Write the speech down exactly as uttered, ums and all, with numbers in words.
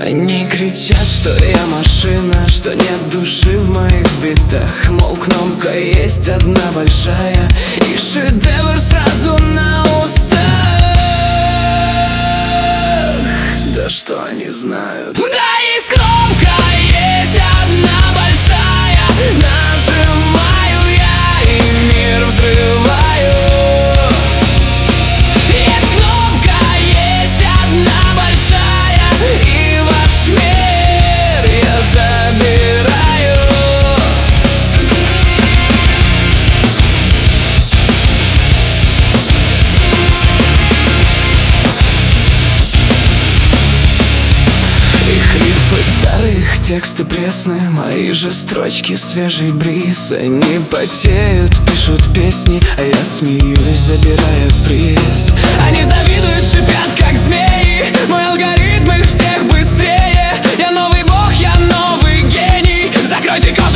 Они кричат, что я машина, что нет души в моих битах. Мол, кнопка есть одна большая, и шедевр сразу на устах. Да что они знают? Да есть кнопка, есть одна большая. Нажимаю я и мир взрываю. Есть кнопка, есть одна большая, и ваш мир я забираю. Их рифы старых, тексты пресные, мои же строчки свежий бриз. Они потеют, пишут песни, а я смеюсь, забирая приз. Они завидуют, шипят как змеи, мой алгоритм их всех быстрее. Я новый бог, я новый гений. Закройте кожу